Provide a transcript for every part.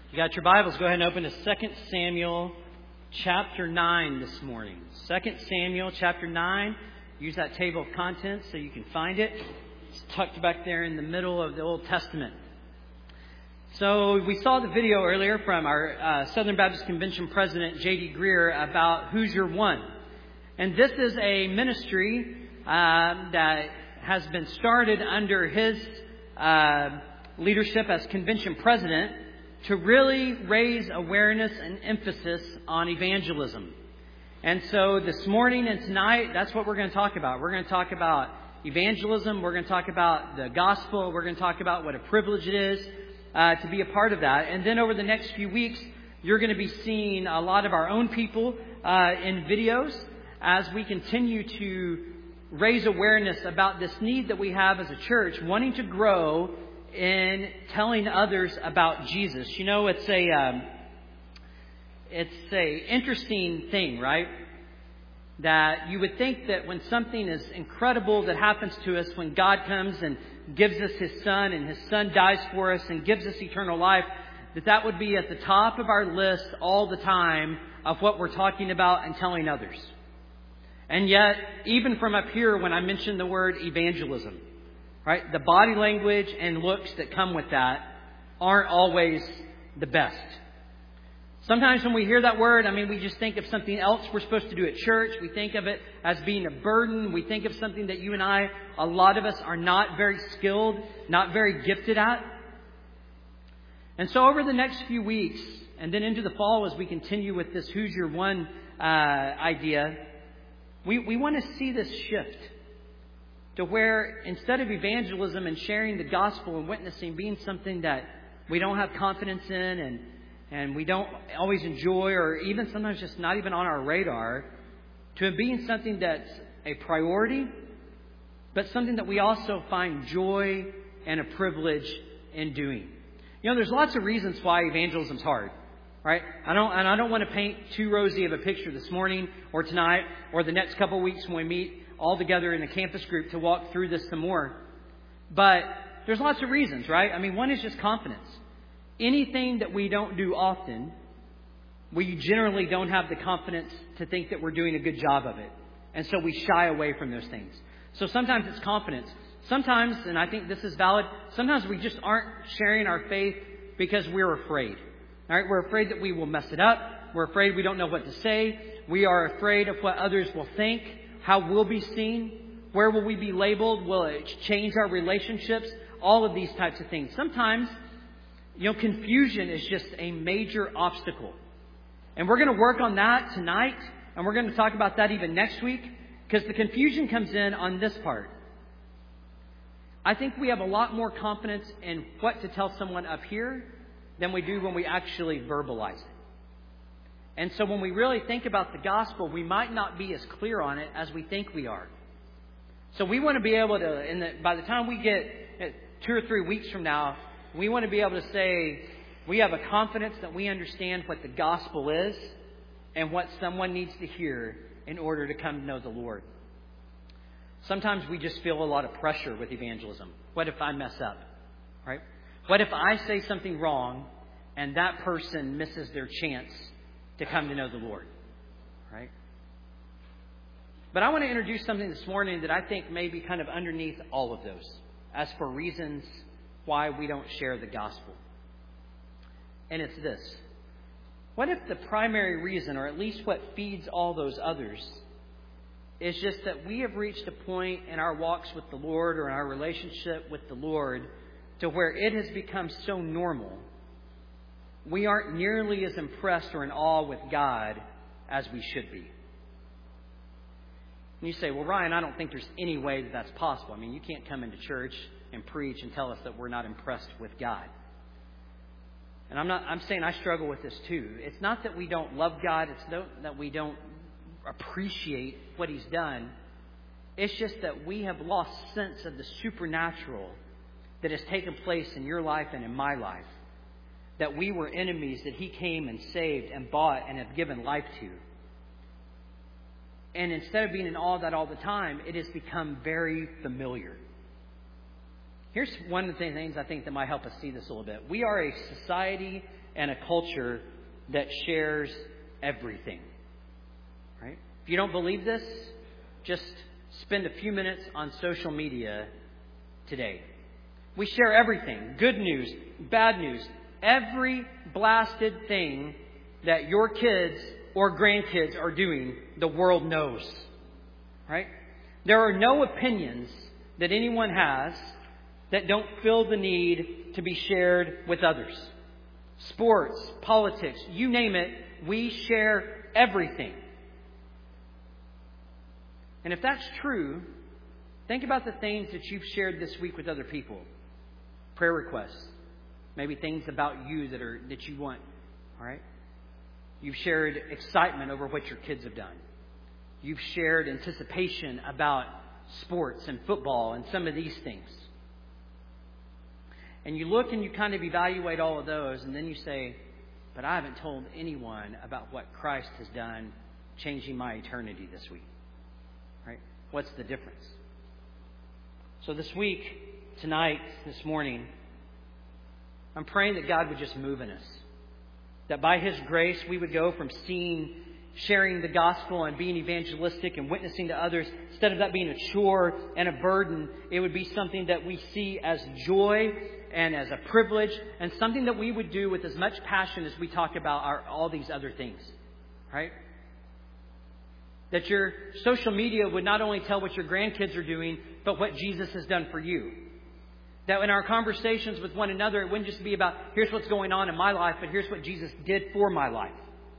You got your Bibles, go ahead and open to 2 Samuel chapter 9 this morning. 2 Samuel chapter 9. Use that table of contents so you can find it. It's tucked back there in the middle of the Old Testament. So we saw the video earlier from our Southern Baptist Convention President J.D. Greear about Who's Your One. And this is a ministry that has been started under his leadership as convention president to really raise awareness and emphasis on evangelism. And so this morning and tonight, that's what we're going to talk about. We're going to talk about evangelism. We're going to talk about the gospel. We're going to talk about what a privilege it is to be a part of that. And then over the next few weeks, you're going to be seeing a lot of our own people in videos as we continue to raise awareness about this need that we have as a church, wanting to grow in telling others about Jesus. You know, it's a interesting thing, right? That you would think that when something is incredible that happens to us, when God comes and gives us His Son and His Son dies for us and gives us eternal life, that would be at the top of our list all the time of what we're talking about and telling others. And yet, even from up here, when I mention the word evangelism, right, the body language and looks that come with that aren't always the best. Sometimes when we hear that word, we just think of something else we're supposed to do at church. We think of it as being a burden. We think of something that you and I, a lot of us, are not very skilled, not very gifted at. And so over the next few weeks, and then into the fall as we continue with this Who's Your One idea, we want to see this shift to where instead of evangelism and sharing the gospel and witnessing being something that we don't have confidence in and we don't always enjoy, or even sometimes just not even on our radar, to it being something that's a priority, but something that we also find joy and a privilege in doing. You know, there's lots of reasons why evangelism's hard, right? I don't want to paint too rosy of a picture this morning or tonight or the next couple of weeks when we meet all together in a campus group to walk through this some more. But there's lots of reasons, right? One is just confidence. Anything that we don't do often, we generally don't have the confidence to think that we're doing a good job of it. And so we shy away from those things. So sometimes it's confidence. Sometimes, and I think this is valid, sometimes we just aren't sharing our faith because we're afraid. All right? We're afraid that we will mess it up. We're afraid we don't know what to say. We are afraid of what others will think. How we'll be seen? Where will we be labeled? Will it change our relationships? All of these types of things. Sometimes, confusion is just a major obstacle. And we're going to work on that tonight. And we're going to talk about that even next week. Because the confusion comes in on this part. I think we have a lot more confidence in what to tell someone up here than we do when we actually verbalize it. And so when we really think about the gospel, we might not be as clear on it as we think we are. So we want to be able to, by the time we get 2 or 3 weeks from now, we want to be able to say we have a confidence that we understand what the gospel is and what someone needs to hear in order to come to know the Lord. Sometimes we just feel a lot of pressure with evangelism. What if I mess up? Right? What if I say something wrong and that person misses their chance to come to know the Lord, right? But I want to introduce something this morning that I think may be kind of underneath all of those, as for reasons why we don't share the gospel. And it's this. What if the primary reason, or at least what feeds all those others, is just that we have reached a point in our walks with the Lord or in our relationship with the Lord to where it has become so normal we aren't nearly as impressed or in awe with God as we should be. And you say, well, Ryan, I don't think there's any way that that's possible. You can't come into church and preach and tell us that we're not impressed with God. And I'm saying I struggle with this too. It's not that we don't love God. It's not that we don't appreciate what He's done. It's just that we have lost sense of the supernatural that has taken place in your life and in my life. That we were enemies that He came and saved and bought and have given life to. And instead of being in awe of that all the time, it has become very familiar. Here's one of the things I think that might help us see this a little bit. We are a society and a culture that shares everything. Right? If you don't believe this, just spend a few minutes on social media today. We share everything. Good news, bad news. Every blasted thing that your kids or grandkids are doing, the world knows. Right? There are no opinions that anyone has that don't feel the need to be shared with others. Sports, politics, you name it, we share everything. And if that's true, think about the things that you've shared this week with other people. Prayer requests. Maybe things about you that you want. All right? You've shared excitement over what your kids have done. You've shared anticipation about sports and football and some of these things. And you look and you kind of evaluate all of those, and then you say, but I haven't told anyone about what Christ has done changing my eternity this week. Right? What's the difference? So this week, tonight, this morning, I'm praying that God would just move in us. That by His grace we would go from sharing the gospel and being evangelistic and witnessing to others, instead of that being a chore and a burden, it would be something that we see as joy and as a privilege, and something that we would do with as much passion as we talk about all these other things. Right? That your social media would not only tell what your grandkids are doing, but what Jesus has done for you. That in our conversations with one another, it wouldn't just be about, here's what's going on in my life, but here's what Jesus did for my life.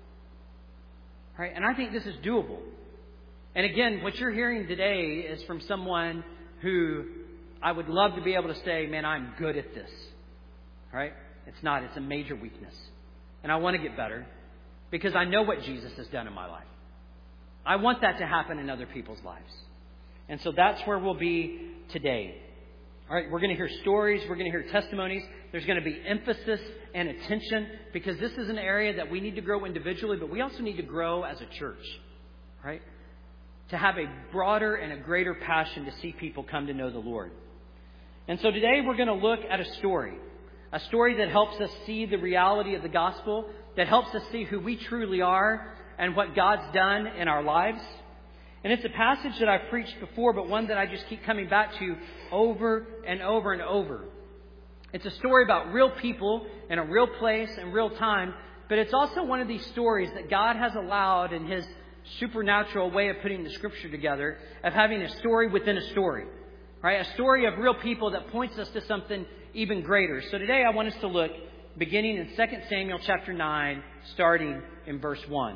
Right? And I think this is doable. And again, what you're hearing today is from someone who I would love to be able to say, man, I'm good at this. Right? It's not. It's a major weakness. And I want to get better because I know what Jesus has done in my life. I want that to happen in other people's lives. And so that's where we'll be today. All right, we're going to hear stories. We're going to hear testimonies. There's going to be emphasis and attention because this is an area that we need to grow individually, but we also need to grow as a church. Right? To have a broader and a greater passion to see people come to know the Lord. And so today we're going to look at a story that helps us see the reality of the gospel, that helps us see who we truly are and what God's done in our lives. And it's a passage that I've preached before, but one that I just keep coming back to over and over and over. It's a story about real people in a real place and real time, but it's also one of these stories that God has allowed in His supernatural way of putting the Scripture together, of having a story within a story. Right? A story of real people that points us to something even greater. So today I want us to look beginning in 2 Samuel chapter 9, starting in verse 1.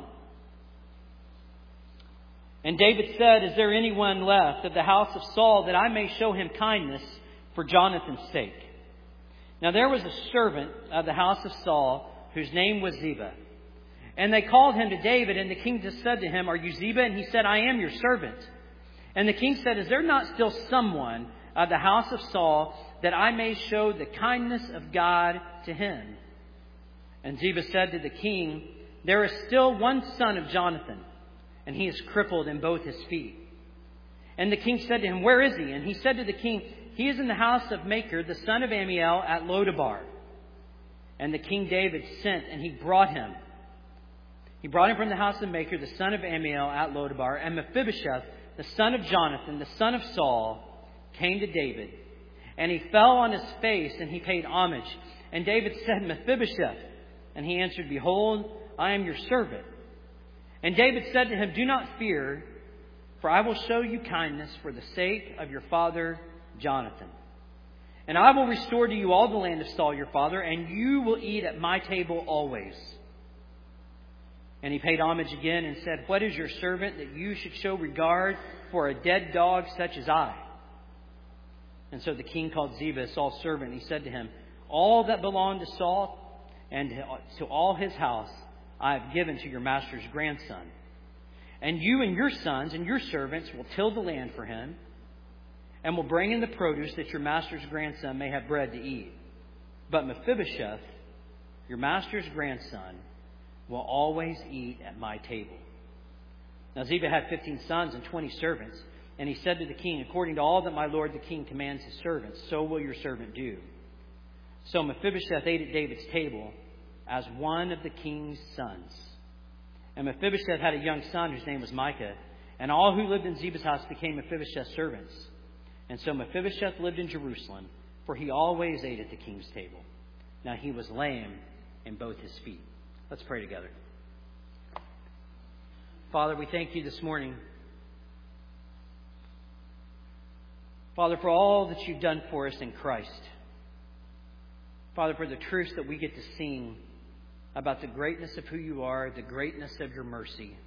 And David said, is there anyone left of the house of Saul that I may show him kindness for Jonathan's sake? Now there was a servant of the house of Saul whose name was Ziba. And they called him to David, and the king just said to him, are you Ziba? And he said, I am your servant. And the king said, is there not still someone of the house of Saul that I may show the kindness of God to him? And Ziba said to the king, there is still one son of Jonathan, and he is crippled in both his feet. And the king said to him, where is he? And he said to the king, he is in the house of Machir, the son of Ammiel, at Lodabar. And the king David sent, and he brought him. He brought him from the house of Machir, the son of Ammiel, at Lodabar. And Mephibosheth, the son of Jonathan, the son of Saul, came to David. And he fell on his face, and he paid homage. And David said, Mephibosheth. And he answered, behold, I am your servant. And David said to him, do not fear, for I will show you kindness for the sake of your father Jonathan. And I will restore to you all the land of Saul your father, and you will eat at my table always. And he paid homage again and said, what is your servant that you should show regard for a dead dog such as I? And so the king called Ziba, Saul's servant. And he said to him, all that belonged to Saul and to all his house I have given to your master's grandson. And you and your sons and your servants will till the land for him, and will bring in the produce that your master's grandson may have bread to eat. But Mephibosheth, your master's grandson, will always eat at my table. Now Ziba had 15 sons and 20 servants. And he said to the king, according to all that my lord the king commands his servants, so will your servant do. So Mephibosheth ate at David's table. as one of the king's sons. And Mephibosheth had a young son whose name was Micah. And all who lived in Ziba's house became Mephibosheth's servants. And so Mephibosheth lived in Jerusalem, for he always ate at the king's table. Now he was lame in both his feet. Let's pray together. Father, we thank you this morning, Father, for all that you've done for us in Christ. Father, for the truths that we get to sing about the greatness of who you are, the greatness of your mercy.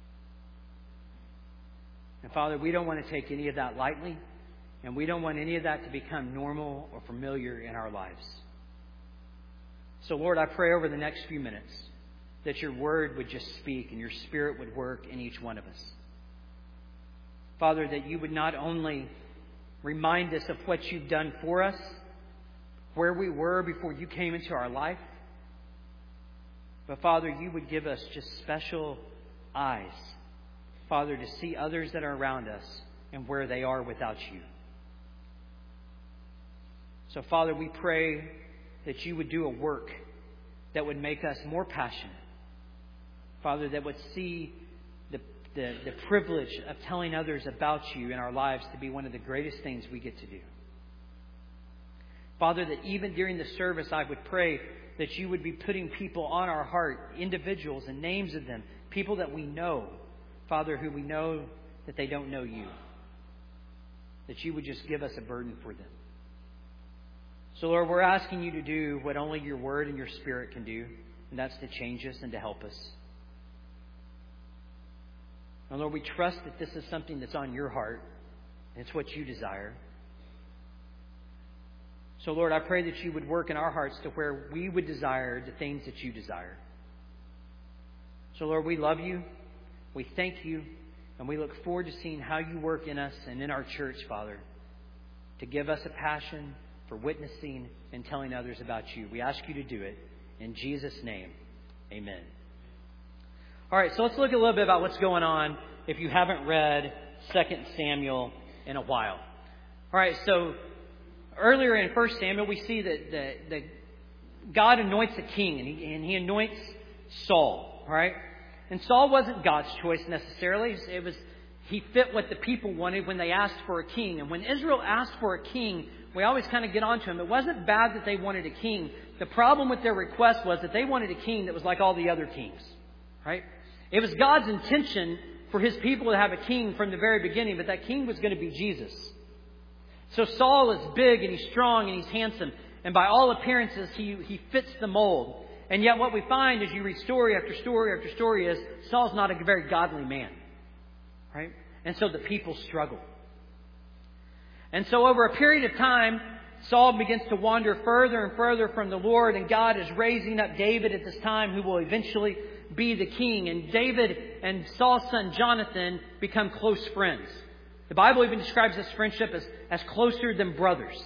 And Father, we don't want to take any of that lightly, and we don't want any of that to become normal or familiar in our lives. So, Lord, I pray over the next few minutes that your word would just speak and your Spirit would work in each one of us. Father, that you would not only remind us of what you've done for us, where we were before you came into our life, but Father, you would give us just special eyes, Father, to see others that are around us and where they are without you. So, Father, we pray that you would do a work that would make us more passionate. Father, that would see the privilege of telling others about you in our lives to be one of the greatest things we get to do. Father, that even during the service, I would pray that you would be putting people on our heart, individuals and names of them, people that we know, Father, who we know that they don't know you. That you would just give us a burden for them. So, Lord, we're asking you to do what only your word and your Spirit can do, and that's to change us and to help us. And Lord, we trust that this is something that's on your heart, and it's what you desire. So, Lord, I pray that you would work in our hearts to where we would desire the things that you desire. So, Lord, we love you, we thank you, and we look forward to seeing how you work in us and in our church, Father, to give us a passion for witnessing and telling others about you. We ask you to do it. In Jesus' name, amen. All right, so let's look a little bit about what's going on if you haven't read 2 Samuel in a while. All right, so earlier in 1 Samuel, we see that God anoints a king, and he anoints Saul. All right, and Saul wasn't God's choice necessarily. He fit what the people wanted when they asked for a king. And when Israel asked for a king, we always kind of get onto him. It wasn't bad that they wanted a king. The problem with their request was that they wanted a king that was like all the other kings. Right? It was God's intention for his people to have a king from the very beginning, but that king was going to be Jesus. So Saul is big and he's strong and he's handsome. And by all appearances, he fits the mold. And yet what we find as you read story after story after story is Saul's not a very godly man. Right? And so the people struggle. And so over a period of time, Saul begins to wander further and further from the Lord, and God is raising up David at this time who will eventually be the king. And David and Saul's son Jonathan become close friends. The Bible even describes this friendship as closer than brothers.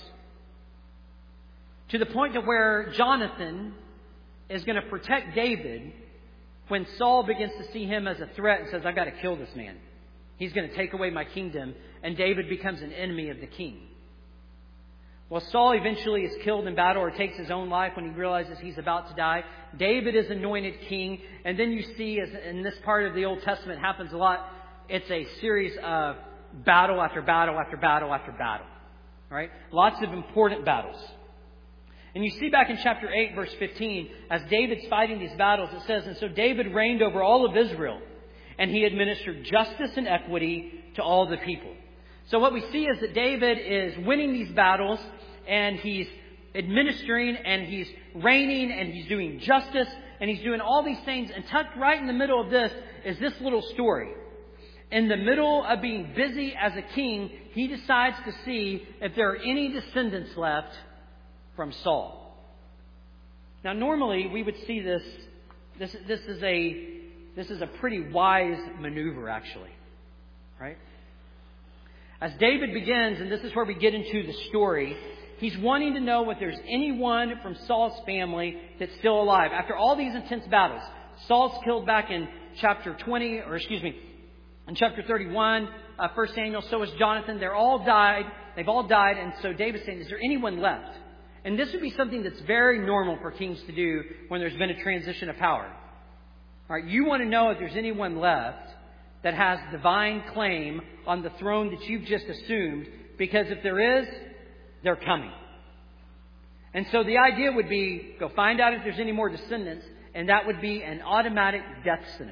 To the point to where Jonathan is going to protect David when Saul begins to see him as a threat and says, I've got to kill this man. He's going to take away my kingdom. And David becomes an enemy of the king. Well, Saul eventually is killed in battle or takes his own life when he realizes he's about to die. David is anointed king. And then you see, as in this part of the Old Testament happens a lot, it's a series of battle after battle after battle after battle. Right? Lots of important battles. And you see back in chapter 8, verse 15, as David's fighting these battles, it says, and so David reigned over all of Israel, and he administered justice and equity to all the people. So what we see is that David is winning these battles, and he's administering, and he's reigning, and he's doing justice, and he's doing all these things. And tucked right in the middle of this is this little story. In the middle of being busy as a king, he decides to see if there are any descendants left from Saul. Now, normally we would see this. This is a pretty wise maneuver, actually, right? As David begins, and this is where we get into the story, he's wanting to know if there's anyone from Saul's family that's still alive. After all these intense battles, Saul's killed back in chapter 20, in chapter 31, 1 Samuel. So is Jonathan. They've all died. And so David's saying, is there anyone left? And this would be something that's very normal for kings to do when there's been a transition of power. All right, you want to know if there's anyone left that has divine claim on the throne that you've just assumed, because if there is, they're coming. And so the idea would be, go find out if there's any more descendants, and that would be an automatic death sentence.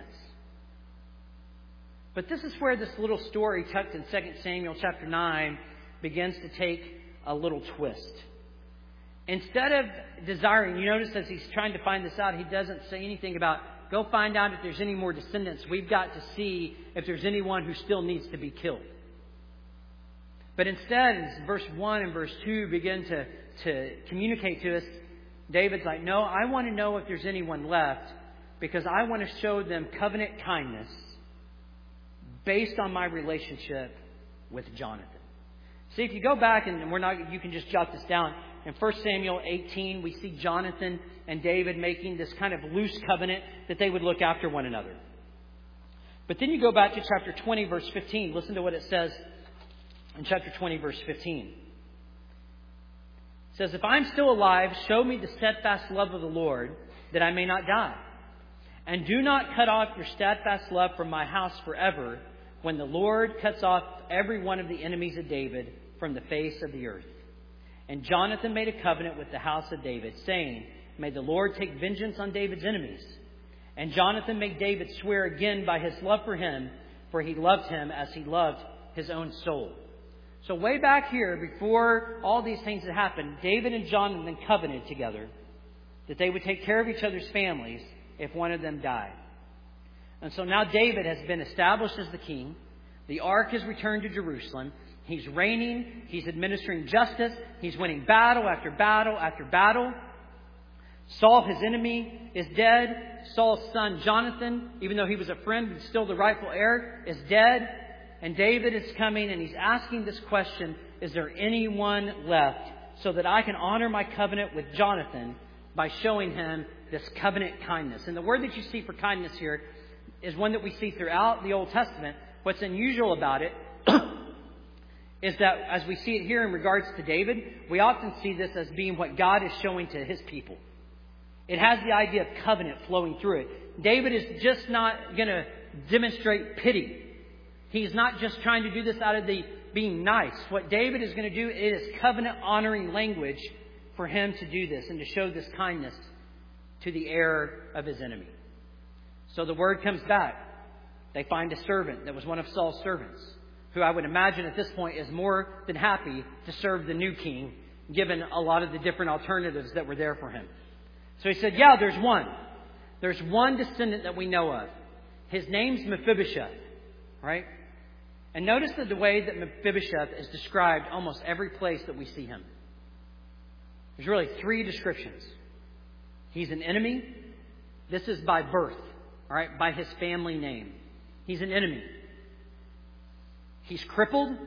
But this is where this little story tucked in 2 Samuel chapter 9 begins to take a little twist. Instead of desiring, you notice as he's trying to find this out, he doesn't say anything about, go find out if there's any more descendants. We've got to see if there's anyone who still needs to be killed. But instead, as verse 1 and verse 2 begin to communicate to us, David's like, no, I want to know if there's anyone left, because I want to show them covenant kindness based on my relationship with Jonathan. See, if you go back, and you can just jot this down. In 1 Samuel 18, we see Jonathan and David making this kind of loose covenant that they would look after one another. But then you go back to chapter 20, verse 15. Listen to what it says in chapter 20, verse 15. It says, if I'm still alive, show me the steadfast love of the Lord, that I may not die. And do not cut off your steadfast love from my house forever, when the Lord cuts off every one of the enemies of David from the face of the earth. And Jonathan made a covenant with the house of David, saying, may the Lord take vengeance on David's enemies. And Jonathan made David swear again by his love for him, for he loved him as he loved his own soul. So way back here, before all these things had happened, David and Jonathan covenanted together that they would take care of each other's families if one of them died. And so now David has been established as the king. The ark has returned to Jerusalem. He's reigning. He's administering justice. He's winning battle after battle after battle. Saul, his enemy, is dead. Saul's son, Jonathan, even though he was a friend, but still the rightful heir, is dead. And David is coming and he's asking this question, is there anyone left, so that I can honor my covenant with Jonathan by showing him this covenant kindness? And the word that you see for kindness here is one that we see throughout the Old Testament. What's unusual about it is that as we see it here in regards to David, we often see this as being what God is showing to his people. It has the idea of covenant flowing through it. David is just not going to demonstrate pity. He's not just trying to do this out of the being nice. What David is going to do, it is covenant honoring language for him to do this and to show this kindness to the heir of his enemy. So the word comes back. They find a servant that was one of Saul's servants, who I would imagine at this point is more than happy to serve the new king, given a lot of the different alternatives that were there for him. So he said, yeah, there's one. There's one descendant that we know of. His name's Mephibosheth, right? And notice that the way that Mephibosheth is described almost every place that we see him. There's really three descriptions. He's an enemy. This is by birth, all right, by his family name. He's an enemy. He's crippled.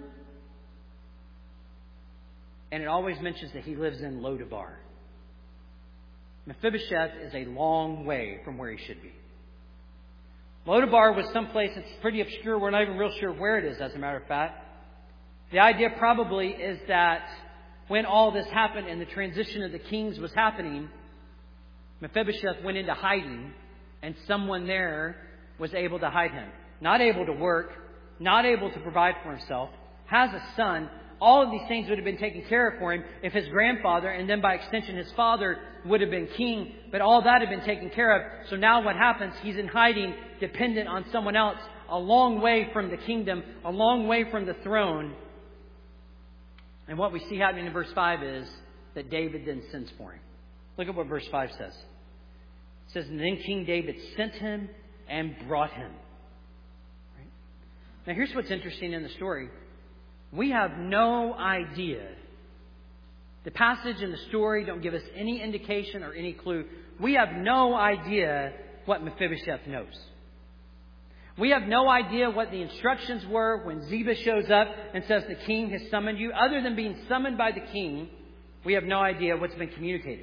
And it always mentions that he lives in Lodabar. Mephibosheth is a long way from where he should be. Lodabar was someplace that's pretty obscure. We're not even real sure where it is, as a matter of fact. The idea probably is that when all this happened and the transition of the kings was happening, Mephibosheth went into hiding, and someone there was able to hide him. Not able to work, not able to provide for himself, has a son. All of these things would have been taken care of for him if his grandfather, and then by extension his father, would have been king. But all that had been taken care of. So now what happens? He's in hiding, dependent on someone else, a long way from the kingdom, a long way from the throne. And what we see happening in verse 5 is that David then sends for him. Look at what verse 5 says. It says, and then King David sent him and brought him. Right? Now here's what's interesting in the story. We have no idea. The passage and the story don't give us any indication or any clue. We have no idea what Mephibosheth knows. We have no idea what the instructions were when Ziba shows up and says the king has summoned you. Other than being summoned by the king, we have no idea what's been communicated.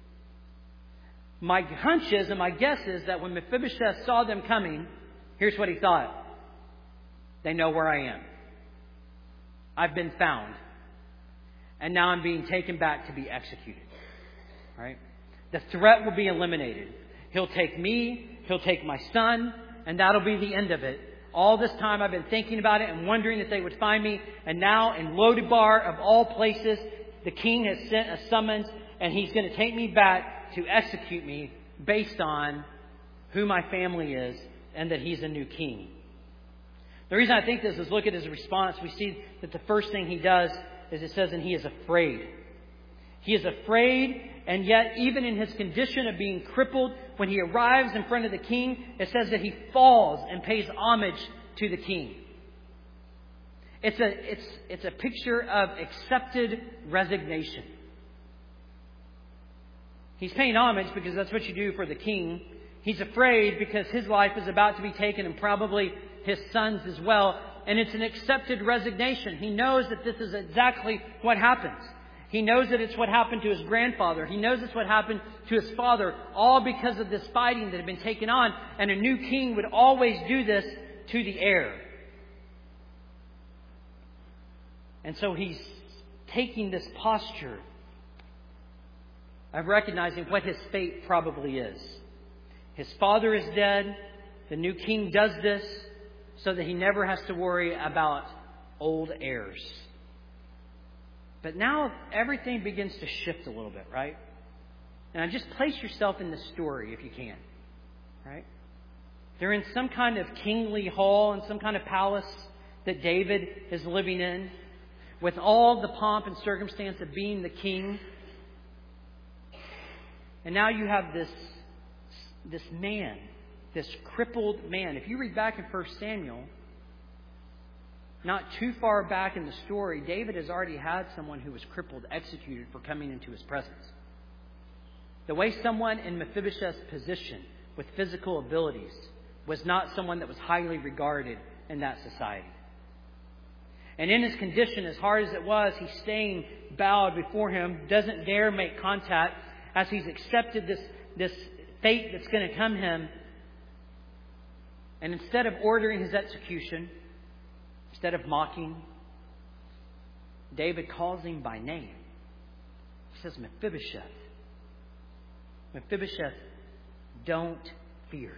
My hunch is, and my guess is, that when Mephibosheth saw them coming, here's what he thought. They know where I am. I've been found. and now I'm being taken back to be executed. Right? The threat will be eliminated. He'll take me, he'll take my son, and that'll be the end of it. All this time I've been thinking about it and wondering if they would find me. And now in Lo-debar, of all places, the king has sent a summons, and he's going to take me back to execute me based on who my family is and that he's a new king. The reason I think this is look at his response. We see that the first thing he does is it says, and he is afraid. He is afraid, and yet even in his condition of being crippled, when he arrives in front of the king, it says that he falls and pays homage to the king. It's a picture of accepted resignation. He's paying homage because that's what you do for the king. He's afraid because his life is about to be taken, and probably his son's as well. And it's an accepted resignation. He knows that this is exactly what happens. He knows that it's what happened to his grandfather. He knows it's what happened to his father, all because of this fighting that had been taken on. And a new king would always do this to the heir. And so he's taking this posture of recognizing what his fate probably is. His father is dead. The new king does this so that he never has to worry about old heirs. But now everything begins to shift a little bit, right? And just place yourself in the story if you can, right? They're in some kind of kingly hall, in some kind of palace that David is living in, with all the pomp and circumstance of being the king. And now you have this man, this crippled man. If you read back in 1 Samuel, not too far back in the story, David has already had someone who was crippled executed for coming into his presence. The way someone in Mephibosheth's position with physical abilities was not someone that was highly regarded in that society. And in his condition, as hard as it was, he's staying bowed before him, doesn't dare make contact as he's accepted this fate that's going to come him. And instead of ordering his execution, instead of mocking, David calls him by name. He says, Mephibosheth. Mephibosheth, don't fear.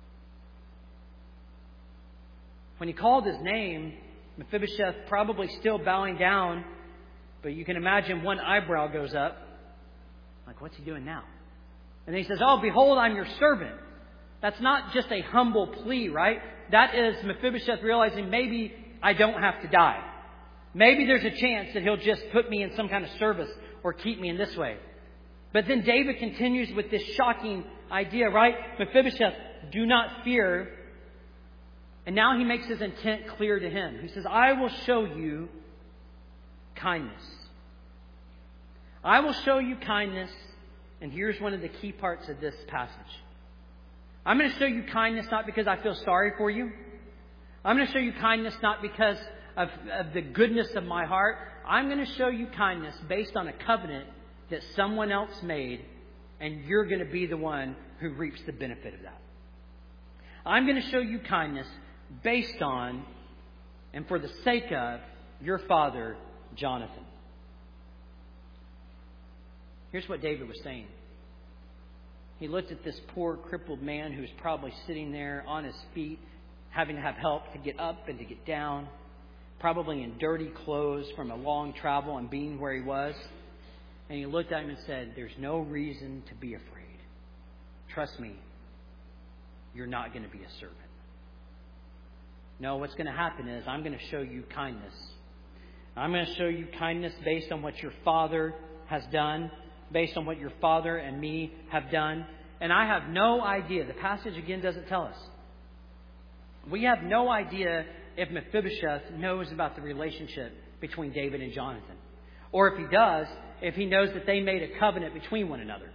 When he called his name, Mephibosheth probably still bowing down, but you can imagine one eyebrow goes up. Like, what's he doing now? And then he says, oh, behold, I'm your servant. That's not just a humble plea, right? That is Mephibosheth realizing maybe I don't have to die. Maybe there's a chance that he'll just put me in some kind of service or keep me in this way. But then David continues with this shocking idea, right? Mephibosheth, do not fear. And now he makes his intent clear to him. He says, I will show you kindness. I will show you kindness. And here's one of the key parts of this passage. I'm going to show you kindness not because I feel sorry for you. I'm going to show you kindness not because of the goodness of my heart. I'm going to show you kindness based on a covenant that someone else made, and you're going to be the one who reaps the benefit of that. I'm going to show you kindness based on and for the sake of your father, Jonathan. Here's what David was saying. He looked at this poor crippled man who was probably sitting there on his feet, having to have help to get up and to get down, probably in dirty clothes from a long travel and being where he was. And he looked at him and said, there's no reason to be afraid. Trust me, you're not going to be a servant. No, what's going to happen is I'm going to show you kindness. I'm going to show you kindness based on what your father has done, based on what your father and me have done. And I have no idea. The passage again doesn't tell us. We have no idea if Mephibosheth knows about the relationship between David and Jonathan. Or if he does, if he knows that they made a covenant between one another.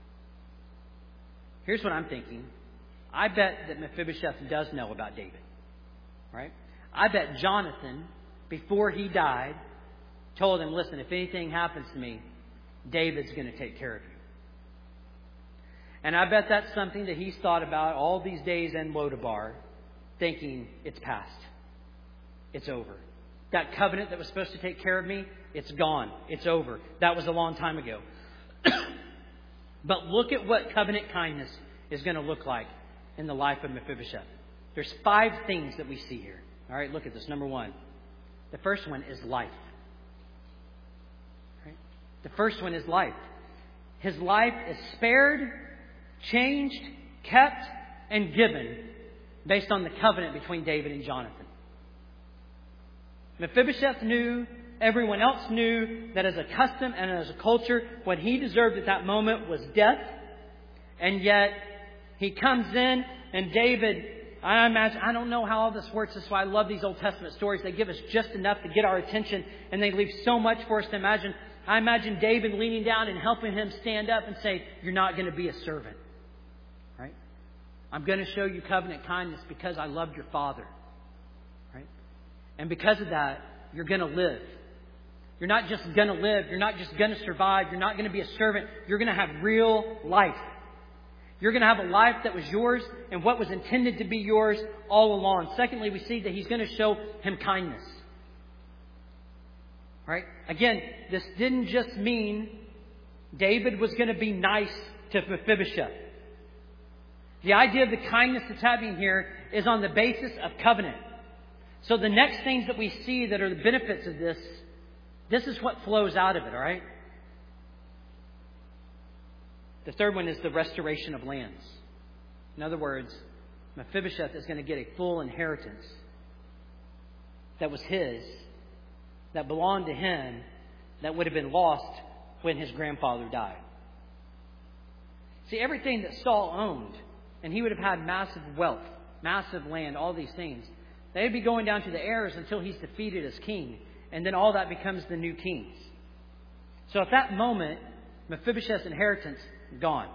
Here's what I'm thinking. I bet that Mephibosheth does know about David. Right? I bet Jonathan, before he died, told him, listen, if anything happens to me, David's going to take care of you. And I bet that's something that he's thought about all these days in Lo-debar, thinking it's past. It's over. That covenant that was supposed to take care of me, it's gone. It's over. That was a long time ago. But look at what covenant kindness is going to look like in the life of Mephibosheth. There's 5 things that we see here. All right, look at this. Number 1. The first one is life. Right? The first one is life. His life is spared, changed, kept, and given based on the covenant between David and Jonathan. Mephibosheth knew, everyone else knew, that as a custom and as a culture, what he deserved at that moment was death. And yet, he comes in, and David, I imagine, I don't know how all this works. That's why I love these Old Testament stories. They give us just enough to get our attention, and they leave so much for us to imagine. I imagine David leaning down and helping him stand up and say, "You're not going to be a servant. Right? I'm going to show you covenant kindness because I loved your father. Right? And because of that, you're going to live. You're not just going to live. You're not just going to survive. You're not going to be a servant. You're going to have real life. You're going to have a life that was yours and what was intended to be yours all along." Secondly, we see that he's going to show him kindness. Right? Again, this didn't just mean David was going to be nice to Mephibosheth. The idea of the kindness that's happening here is on the basis of covenant. So the next things that we see that are the benefits of this is what flows out of it, all right? The third one is the restoration of lands. In other words, Mephibosheth is going to get a full inheritance that was his, that belonged to him, that would have been lost when his grandfather died. See, everything that Saul owned, and he would have had massive wealth, massive land, all these things, they'd be going down to the heirs until he's defeated as king. And then all that becomes the new king's. So at that moment, Mephibosheth's inheritance, gone.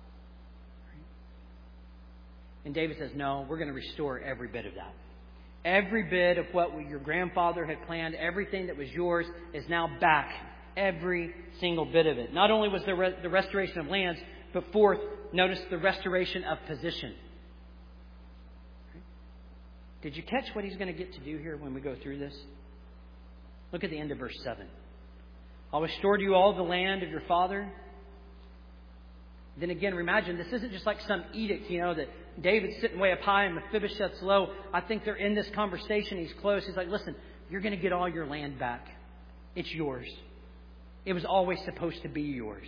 And David says, "No, we're going to restore every bit of that. Every bit of what your grandfather had planned, everything that was yours is now back. Every single bit of it." Not only was there the restoration of lands, but fourth, notice the restoration of position. Did you catch what he's going to get to do here when we go through this? Look at the end of verse 7. "I'll restore to you all the land of your father." Then again, imagine, this isn't just like some edict, that David's sitting way up high and Mephibosheth's low. I think they're in this conversation. He's close. He's like, "Listen, you're going to get all your land back. It's yours. It was always supposed to be yours."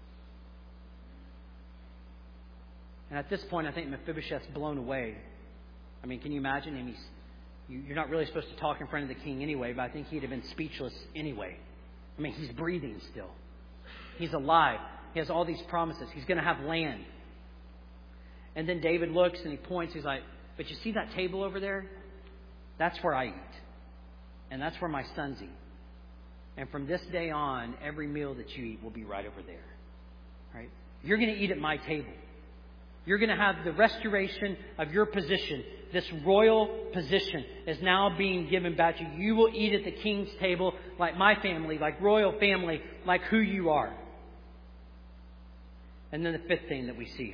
And at this point, I think Mephibosheth's blown away. I mean, can you imagine him? You're not really supposed to talk in front of the king anyway, but I think he'd have been speechless anyway. I mean, he's breathing still. He's alive. He has all these promises. He's going to have land. And then David looks and he points. He's like, "But you see that table over there? That's where I eat. And that's where my sons eat. And from this day on, every meal that you eat will be right over there. Right? You're going to eat at my table. You're going to have the restoration of your position. This royal position is now being given back to you. You will eat at the king's table like my family, like royal family, like who you are." And then the fifth thing that we see.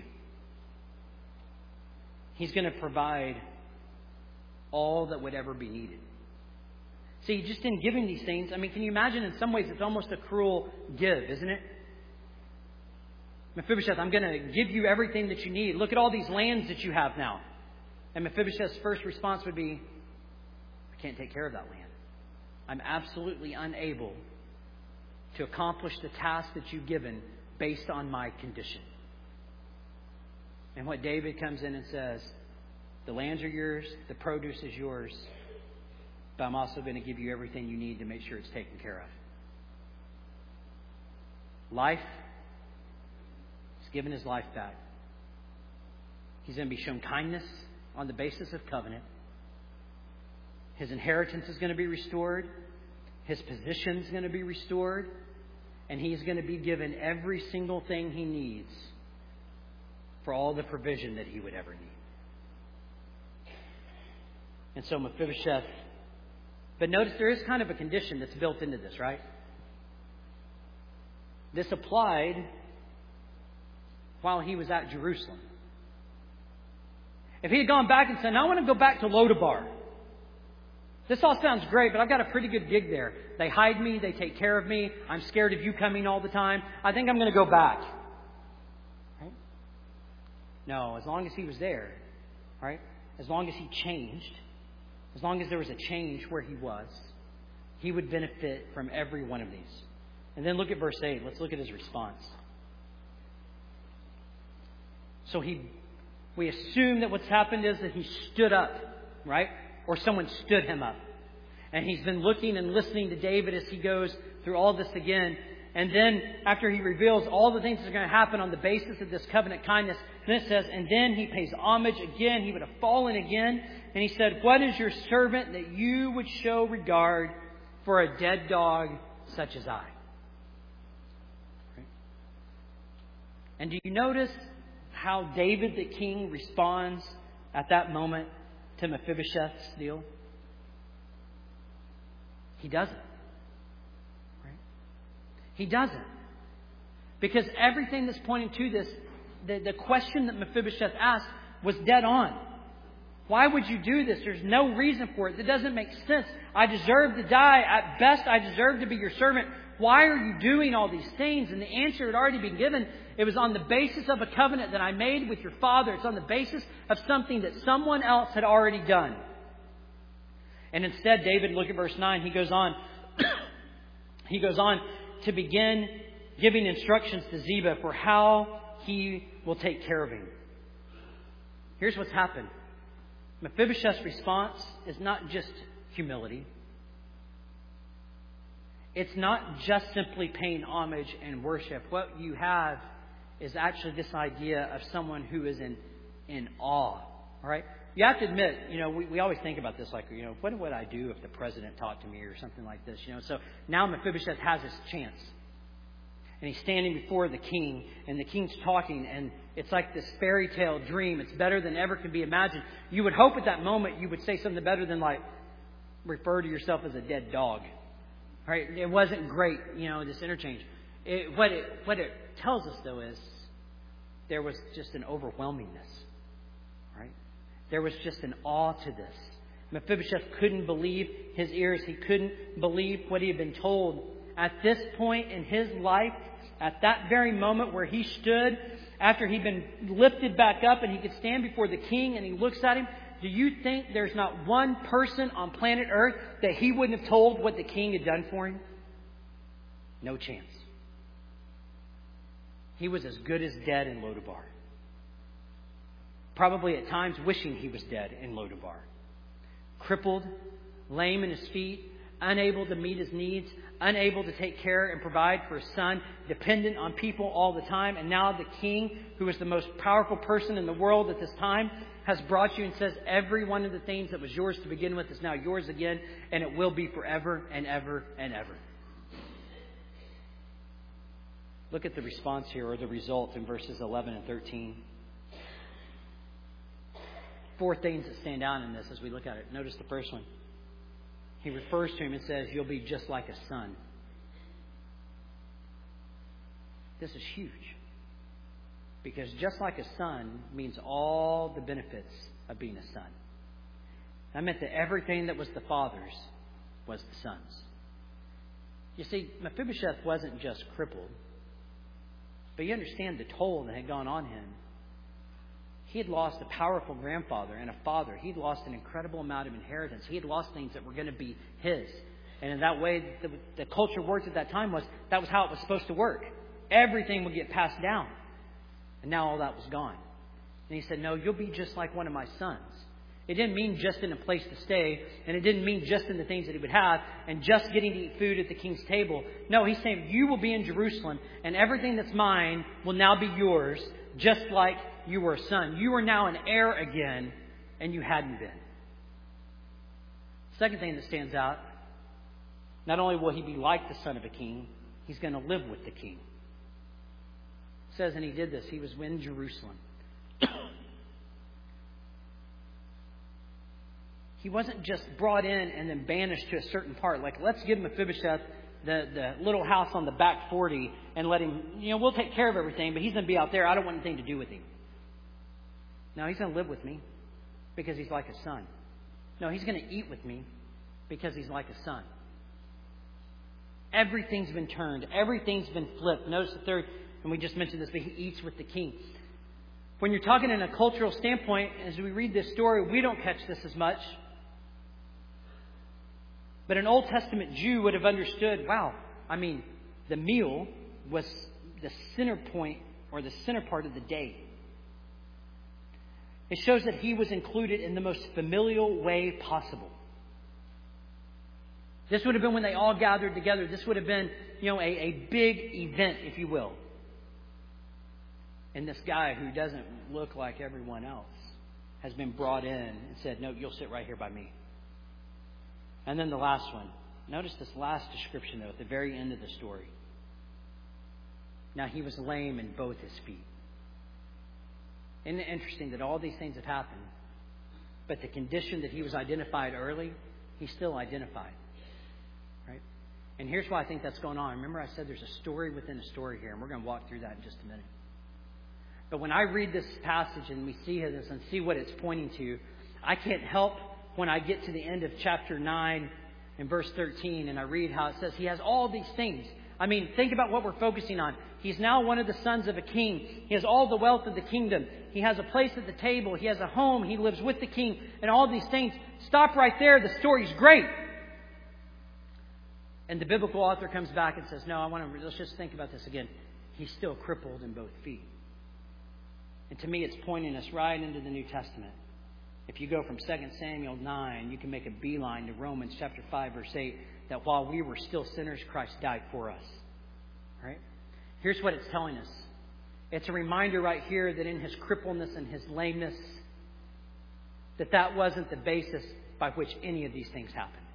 He's going to provide all that would ever be needed. See, just in giving these things, I mean, can you imagine in some ways it's almost a cruel give, isn't it? Mephibosheth, "I'm going to give you everything that you need. Look at all these lands that you have now." And Mephibosheth's first response would be, "I can't take care of that land. I'm absolutely unable to accomplish the task that you've given based on my condition." And what David comes in and says, "The lands are yours, the produce is yours, but I'm also going to give you everything you need to make sure it's taken care of." Life. He's given his life back. He's going to be shown kindness on the basis of covenant. His inheritance is going to be restored. His position is going to be restored. And he's going to be given every single thing he needs for all the provision that he would ever need. And so Mephibosheth, but notice there is kind of a condition that's built into this, right? This applied while he was at Jerusalem. If he had gone back and said, "I want to go back to Lodabar," This all sounds great, but I've got a pretty good gig there. They hide me. They take care of me. I'm scared of you coming all the time. I think I'm going to go back. Right? No, as long as he was there, right? As long as he changed, as long as there was a change where he was, he would benefit from every one of these. And then look at verse 8. Let's look at his response. So we assume that what's happened is that he stood up, right? Or someone stood him up. And he's been looking and listening to David as he goes through all this again. And then after he reveals all the things that are going to happen on the basis of this covenant kindness, then it says, and then he pays homage again. He would have fallen again. And he said, what is your servant that you would show regard for a dead dog such as I? Right? And do you notice how David the king responds at that moment to Mephibosheth's deal? He doesn't. Right? He doesn't. Because everything that's pointing to this, the question that Mephibosheth asked was dead on. Why would you do this? There's no reason for it. It doesn't make sense. I deserve to die. At best, I deserve to be your servant. Why are you doing all these things? And the answer had already been given. It was on the basis of a covenant that I made with your father. It's on the basis of something that someone else had already done. And instead, David, look at verse 9. He goes on. He goes on to begin giving instructions to Ziba for how he will take care of him. Here's what's happened. Mephibosheth's response is not just humility. It's not just simply paying homage and worship. What you have is actually this idea of someone who is in awe. All right? You have to admit, we always think about this like, what would I do if the president talked to me or something like this? So now Mephibosheth has his chance. And he's standing before the king, and the king's talking, and it's like this fairy tale dream. It's better than ever can be imagined. You would hope at that moment you would say something better than like, refer to yourself as a dead dog. Right? It wasn't great, this interchange. What it tells us, though, is there was just an overwhelmingness. Right? There was just an awe to this. Mephibosheth couldn't believe his ears. He couldn't believe what he had been told. At this point in his life, at that very moment where he stood, after he'd been lifted back up and he could stand before the king and he looks at him, do you think there's not one person on planet Earth that he wouldn't have told what the king had done for him? No chance. He was as good as dead in Lodabar. Probably at times wishing he was dead in Lodabar. Crippled, lame in his feet, unable to meet his needs, unable to take care and provide for his son, dependent on people all the time. And now the king, who is the most powerful person in the world at this time, has brought you and says every one of the things that was yours to begin with is now yours again, and it will be forever and ever and ever. Look at the response here, or the result, in verses 11 and 13. 4 things that stand out in this as we look at it. Notice the first one. He refers to him and says, you'll be just like a son. This is huge. Because just like a son means all the benefits of being a son. That meant that everything that was the father's was the son's. You see, Mephibosheth wasn't just crippled. But you understand the toll that had gone on him. He had lost a powerful grandfather and a father. He had lost an incredible amount of inheritance. He had lost things that were going to be his. And in that way, the culture worked at that time was that was how it was supposed to work. Everything would get passed down. And now all that was gone. And he said, no, you'll be just like one of my sons. It didn't mean just in a place to stay. And it didn't mean just in the things that he would have. And just getting to eat food at the king's table. No, he's saying you will be in Jerusalem. And everything that's mine will now be yours. Just like you were a son. You are now an heir again. And you hadn't been. Second thing that stands out. Not only will he be like the son of a king. He's going to live with the king. It says, and he did this. He was in Jerusalem. He wasn't just brought in and then banished to a certain part. Like, let's give Mephibosheth the little house on the back 40 and let him, we'll take care of everything, but he's going to be out there. I don't want anything to do with him. No, he's going to live with me because he's like a son. No, he's going to eat with me Because He's like a son. Everything's been turned. Everything's been flipped. Notice the third, and we just mentioned this, but He eats with the king. When you're talking in a cultural standpoint, as we read this story, we don't catch this as much. But an Old Testament Jew would have understood, wow, I mean, the meal was the center point or the center part of the day. It shows that He was included in the most familial way possible. This would have been when they all gathered together. This would have been, a big event, if you will. And this guy who doesn't look like everyone else has been brought in and said, no, you'll sit right here by me. And then the last one. Notice this last description, though, at the very end of the story. Now he was lame in both his feet. Isn't it interesting that all these things have happened, but the condition that he was identified early, he's still identified. Right? And here's why I think that's going on. Remember I said there's a story within a story here, and we're going to walk through that in just a minute. But when I read this passage and we see this and see what it's pointing to, I can't help when I get to the end of chapter 9 and verse 13 and I read how it says He has all these things. I mean, think about what we're focusing on. He's now one of the sons of a king. He has all the wealth of the kingdom. He has a place at the table. He has a home. He lives with the king and all these things. Stop right there. The story's great. And the biblical author comes back and says, no, let's just think about this again. He's still crippled in both feet. And to me, it's pointing us right into the New Testament. If you go from 2 Samuel 9, you can make a beeline to Romans chapter 5, verse 8, that while we were still sinners, Christ died for us. Right? Here's what it's telling us. It's a reminder right here that in His crippledness and His lameness, that wasn't the basis by which any of these things happened.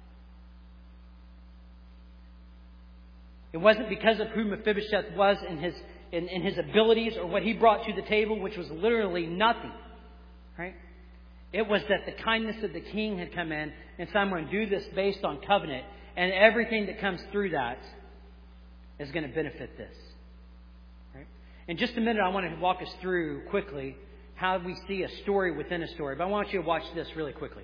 It wasn't because of who Mephibosheth was in his abilities or what he brought to the table, which was literally nothing. Right? It was that the kindness of the king had come in and said, I'm going to do this based on covenant. And everything that comes through that is going to benefit this. Right? In just a minute, I want to walk us through quickly how we see a story within a story. But I want you to watch this really quickly.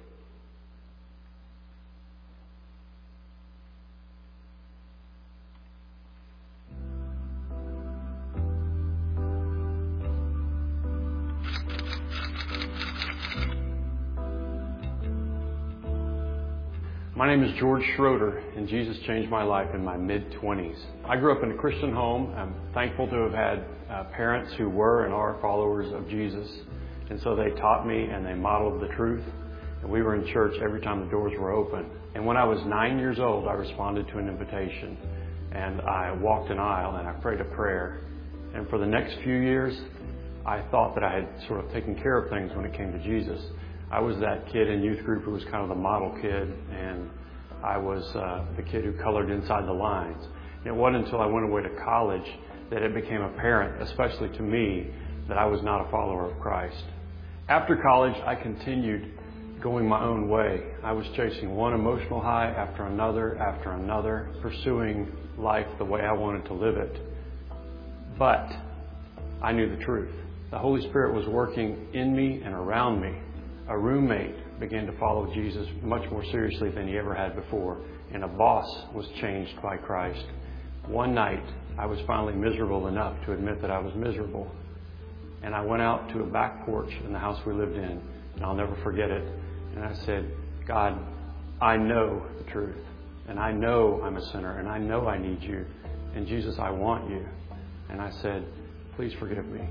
My name is George Schroeder, and Jesus changed my life in my mid-20s. I grew up in a Christian home. I'm thankful to have had parents who were and are followers of Jesus. And so they taught me and they modeled the truth. And we were in church every time the doors were open. And when I was 9 years old, I responded to an invitation. And I walked an aisle and I prayed a prayer. And for the next few years, I thought that I had sort of taken care of things when it came to Jesus. I was that kid in youth group who was kind of the model kid, and I was the kid who colored inside the lines. And it wasn't until I went away to college that it became apparent, especially to me, that I was not a follower of Christ. After college, I continued going my own way. I was chasing one emotional high after another, pursuing life the way I wanted to live it. But I knew the truth. The Holy Spirit was working in me and around me. A roommate began to follow Jesus much more seriously than he ever had before, and a boss was changed by Christ. One night, I was finally miserable enough to admit that I was miserable. And I went out to a back porch in the house we lived in, and I'll never forget it. And I said, God, I know the truth, and I know I'm a sinner, and I know I need you. And Jesus, I want you. And I said, please forgive me.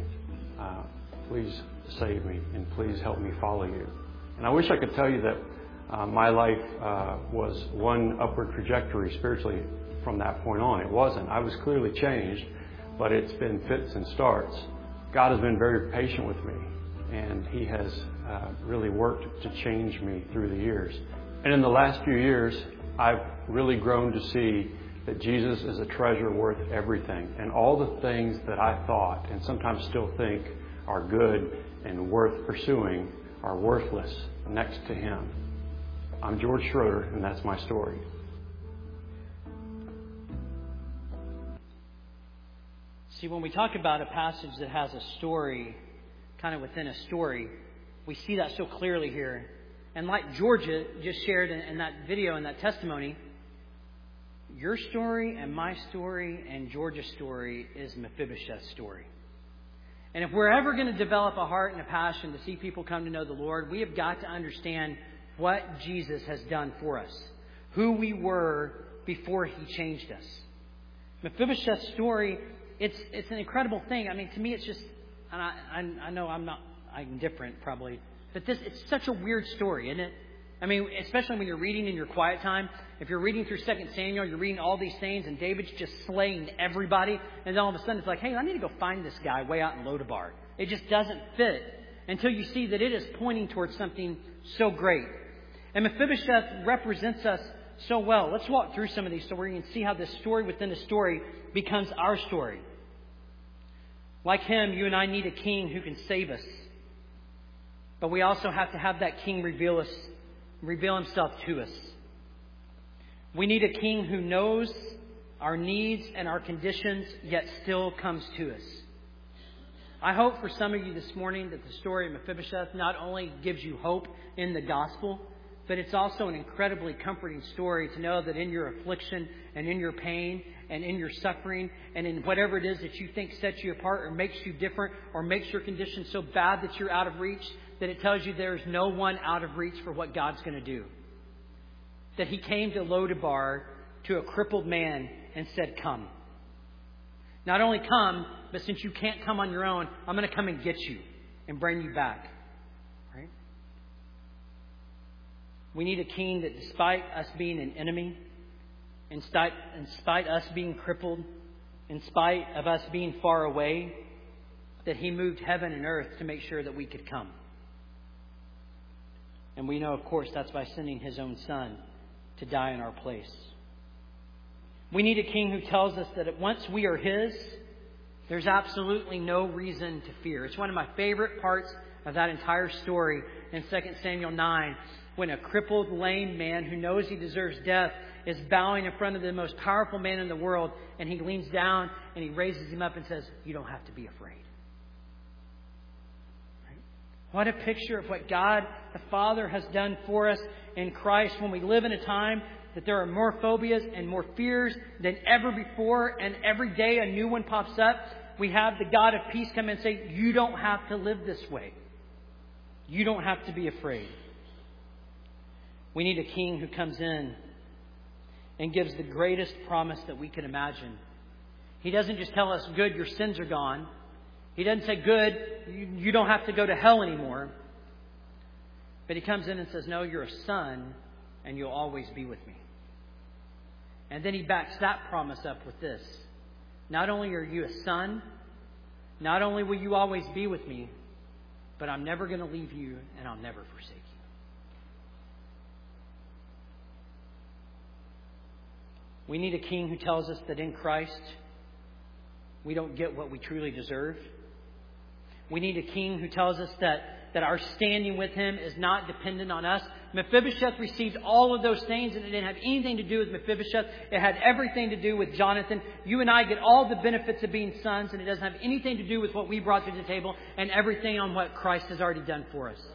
Please save me, and please help me follow you. And I wish I could tell you that my life was one upward trajectory spiritually from that point on. It wasn't. I was clearly changed, but it's been fits and starts. God has been very patient with me, and He has really worked to change me through the years. And in the last few years, I've really grown to see that Jesus is a treasure worth everything. And all the things that I thought, and sometimes still think, are good and worth pursuing are worthless next to Him. I'm George Schroeder, and that's my story. See, when we talk about a passage that has a story kind of within a story, we see that so clearly here. And like Georgia just shared in that video, in that testimony, your story and my story and Georgia's story is Mephibosheth's story. And if we're ever going to develop a heart and a passion to see people come to know the Lord, we have got to understand what Jesus has done for us, who we were before He changed us. Mephibosheth's story, it's an incredible thing. I mean, to me, it's just, and I know I'm different probably, but it's such a weird story, isn't it? I mean, especially when you're reading in your quiet time. If you're reading through 2 Samuel, you're reading all these things, and David's just slaying everybody. And then all of a sudden it's like, hey, I need to go find this guy way out in Lodabar. It just doesn't fit until you see that it is pointing towards something so great. And Mephibosheth represents us so well. Let's walk through some of these stories and see how this story within the story becomes our story. Like him, you and I need a king who can save us. But we also have to have that king reveal himself to us. We need a king who knows our needs and our conditions, yet still comes to us. I hope for some of you this morning that the story of Mephibosheth not only gives you hope in the gospel, but it's also an incredibly comforting story to know that in your affliction and in your pain and in your suffering and in whatever it is that you think sets you apart or makes you different or makes your condition so bad that you're out of reach, that it tells you there's no one out of reach for what God's going to do. That He came to Lodabar to a crippled man and said, come. Not only come, but since you can't come on your own, I'm going to come and get you and bring you back. Right? We need a king that despite us being an enemy, in spite us being crippled, in spite of us being far away, that He moved heaven and earth to make sure that we could come. And we know, of course, that's by sending His own Son to die in our place. We need a king who tells us that once we are His, there's absolutely no reason to fear. It's one of my favorite parts of that entire story in 2 Samuel 9, when a crippled, lame man who knows he deserves death is bowing in front of the most powerful man in the world, and he leans down and he raises him up and says, you don't have to be afraid. What a picture of what God the Father has done for us in Christ when we live in a time that there are more phobias and more fears than ever before, and every day a new one pops up. We have the God of peace come and say, you don't have to live this way. You don't have to be afraid. We need a king who comes in and gives the greatest promise that we can imagine. He doesn't just tell us, good, your sins are gone. He doesn't say, good, you don't have to go to hell anymore. But He comes in and says, no, you're a son and you'll always be with me. And then He backs that promise up with this. Not only are you a son, not only will you always be with me, but I'm never going to leave you and I'll never forsake you. We need a king who tells us that in Christ we don't get what we truly deserve. We need a king who tells us that our standing with Him is not dependent on us. Mephibosheth received all of those things, and it didn't have anything to do with Mephibosheth. It had everything to do with Jonathan. You and I get all the benefits of being sons, and it doesn't have anything to do with what we brought to the table and everything on what Christ has already done for us.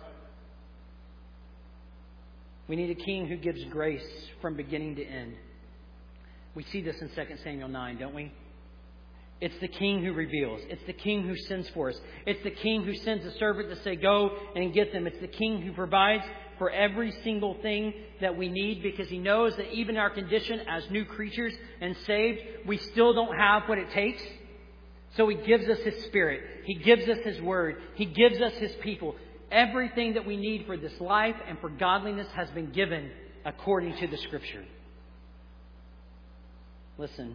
We need a king who gives grace from beginning to end. We see this in 2 Samuel 9, don't we? It's the king who reveals. It's the king who sends for us. It's the king who sends a servant to say, go and get them. It's the king who provides for every single thing that we need, because He knows that even our condition as new creatures and saved, we still don't have what it takes. So He gives us His Spirit. He gives us His Word. He gives us His people. Everything that we need for this life and for godliness has been given according to the Scripture. Listen.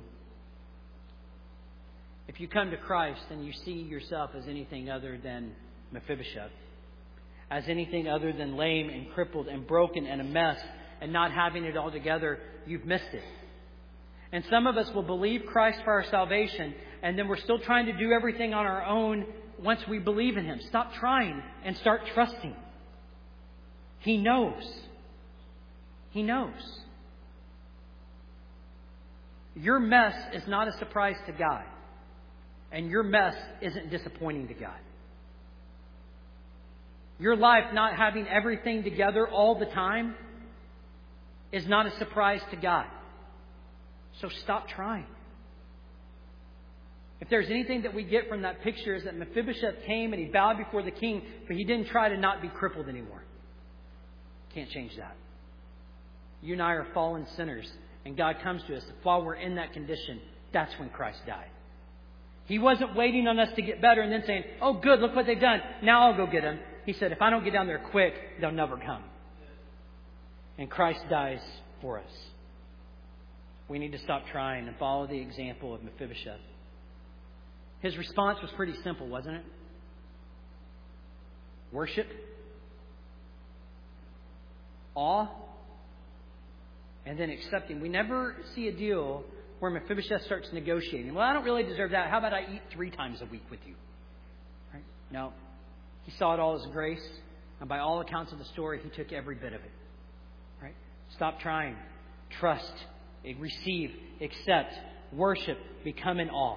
If you come to Christ and you see yourself as anything other than Mephibosheth, as anything other than lame and crippled and broken and a mess and not having it all together, you've missed it. And some of us will believe Christ for our salvation, and then we're still trying to do everything on our own once we believe in Him. Stop trying and start trusting. He knows. He knows. Your mess is not a surprise to God. And your mess isn't disappointing to God. Your life not having everything together all the time is not a surprise to God. So stop trying. If there's anything that we get from that picture is that Mephibosheth came and he bowed before the king, but he didn't try to not be crippled anymore. Can't change that. You and I are fallen sinners, and God comes to us. While we're in that condition, that's when Christ died. He wasn't waiting on us to get better and then saying, oh good, look what they've done. Now I'll go get them. He said, if I don't get down there quick, they'll never come. And Christ dies for us. We need to stop trying and follow the example of Mephibosheth. His response was pretty simple, wasn't it? Worship, awe, and then accepting. We never see a deal where Mephibosheth starts negotiating. Well, I don't really deserve that. How about I eat 3 times a week with you? Right? No. He saw it all as grace. And by all accounts of the story, he took every bit of it. Right? Stop trying. Trust. Receive. Accept. Worship. Become in awe.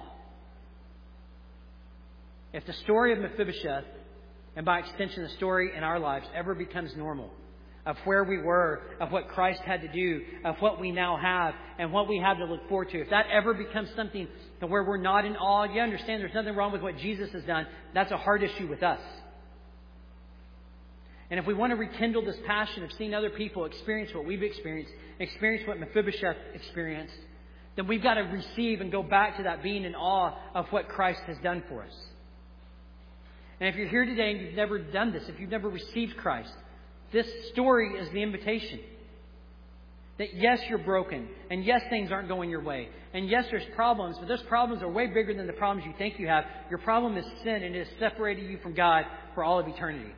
If the story of Mephibosheth, and by extension the story in our lives, ever becomes normal, of where we were, of what Christ had to do, of what we now have, and what we have to look forward to. If that ever becomes something to where we're not in awe, you understand there's nothing wrong with what Jesus has done. That's a hard issue with us. And if we want to rekindle this passion of seeing other people experience what we've experienced, experience what Mephibosheth experienced, then we've got to receive and go back to that being in awe of what Christ has done for us. And if you're here today and you've never done this, if you've never received Christ, this story is the invitation. That yes, you're broken. And yes, things aren't going your way. And yes, there's problems. But those problems are way bigger than the problems you think you have. Your problem is sin, and it has separated you from God for all of eternity.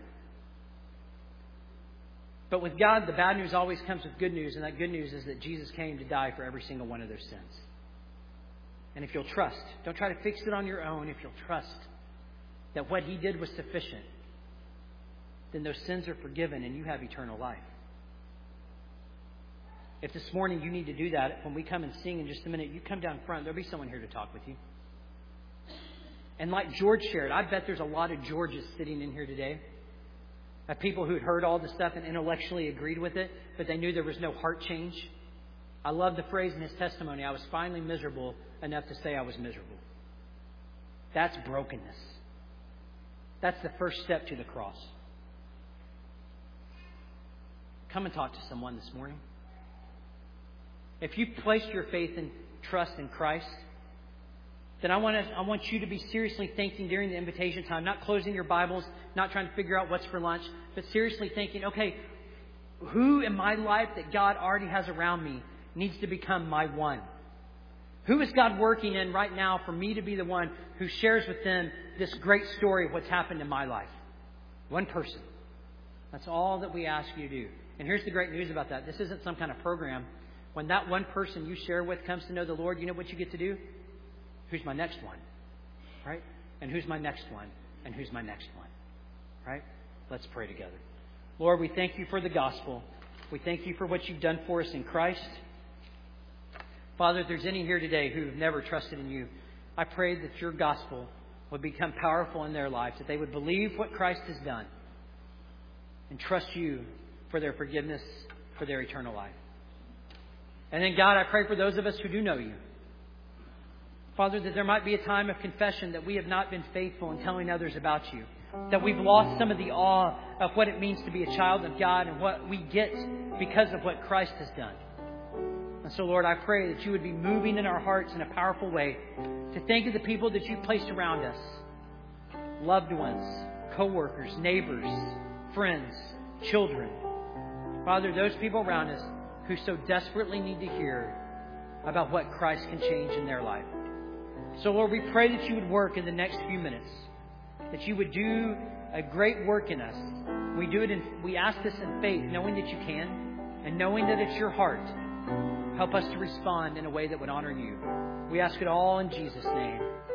But with God, the bad news always comes with good news. And that good news is that Jesus came to die for every single one of their sins. And if you'll trust, don't try to fix it on your own. If you'll trust that what He did was sufficient, then those sins are forgiven and you have eternal life. If this morning you need to do that, when we come and sing in just a minute, you come down front. There'll be someone here to talk with you. And like George shared, I bet there's a lot of Georges sitting in here today. Of people who had heard all the stuff and intellectually agreed with it, but they knew there was no heart change. I love the phrase in his testimony, I was finally miserable enough to say I was miserable. That's brokenness. That's the first step to the cross. Come and talk to someone this morning. If you've placed your faith and trust in Christ, then I want you to be seriously thinking during the invitation time, not closing your Bibles, not trying to figure out what's for lunch, but seriously thinking, okay, who in my life that God already has around me needs to become my one? Who is God working in right now for me to be the one who shares with them this great story of what's happened in my life? One person. That's all that we ask you to do. And here's the great news about that. This isn't some kind of program. When that one person you share with comes to know the Lord, you know what you get to do? Who's my next one? Right? And who's my next one? And who's my next one? Right? Let's pray together. Lord, we thank you for the gospel. We thank you for what you've done for us in Christ. Father, if there's any here today who have never trusted in you, I pray that your gospel would become powerful in their lives, that they would believe what Christ has done and trust you for their forgiveness, for their eternal life. And then, God, I pray for those of us who do know you. Father, that there might be a time of confession that we have not been faithful in telling others about you. That we've lost some of the awe of what it means to be a child of God and what we get because of what Christ has done. And so, Lord, I pray that you would be moving in our hearts in a powerful way to think of the people that you've placed around us. Loved ones, co-workers, neighbors, friends, children. Father, those people around us who so desperately need to hear about what Christ can change in their life. So, Lord, we pray that you would work in the next few minutes, that you would do a great work in us. We ask this in faith, knowing that you can, and knowing that it's your heart. Help us to respond in a way that would honor you. We ask it all in Jesus' name.